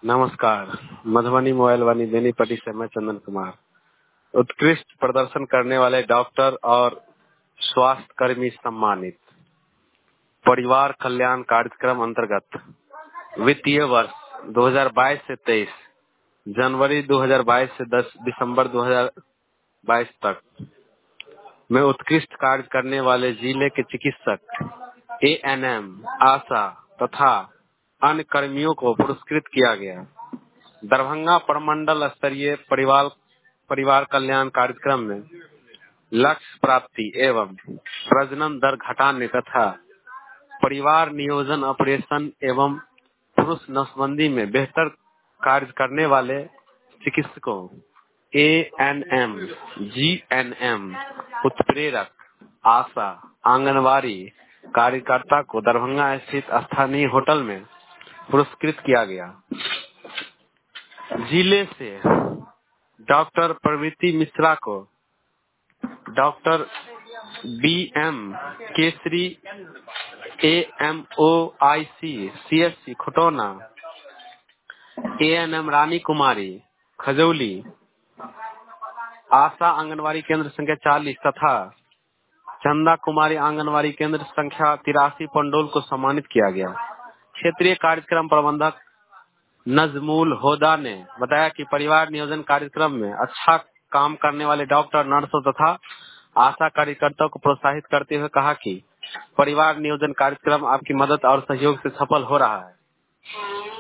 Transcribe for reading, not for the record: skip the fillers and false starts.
नमस्कार। मधुबनी मोबाइल वाणी बेनीपट्टी से मैं चंदन कुमार। उत्कृष्ट प्रदर्शन करने वाले डॉक्टर और स्वास्थ्य कर्मी सम्मानित। परिवार कल्याण कार्यक्रम अंतर्गत वित्तीय वर्ष 2022 से 23 जनवरी 2022 से 10 दिसंबर 2022 तक में उत्कृष्ट कार्य करने वाले जिले के चिकित्सक, एएनएम, आशा तथा अन्य कर्मियों को पुरस्कृत किया गया। दरभंगा प्रमंडल स्तरीय परिवार कल्याण कार्यक्रम में लक्ष्य प्राप्ति एवं प्रजनन दर घटाने तथा परिवार नियोजन ऑपरेशन एवं पुरुष नसबंदी में बेहतर कार्य करने वाले चिकित्सकों, एएनएम, जीएनएम, उत्प्रेरक, आशा, आंगनवाड़ी कार्यकर्ता को दरभंगा स्थित स्थानीय होटल में पुरस्कृत किया गया। जिले से डॉक्टर प्रवृत्ति मिश्रा को doctor BM Kesari, AMOIC CSC Khutauna, ANM Rani Kumari Khajauli, ASHA anganwadi केंद्र संख्या 40 तथा चंदा कुमारी आंगनवाड़ी केंद्र संख्या 83 पंडोल को सम्मानित किया गया। क्षेत्रीय कार्यक्रम प्रबंधक नजमुल होदा ने बताया कि परिवार नियोजन कार्यक्रम में अच्छा काम करने वाले डॉक्टर, नर्सों तथा आशा कार्यकर्ताओं को प्रोत्साहित करते हुए कहा कि परिवार नियोजन कार्यक्रम आपकी मदद और सहयोग से सफल हो रहा है।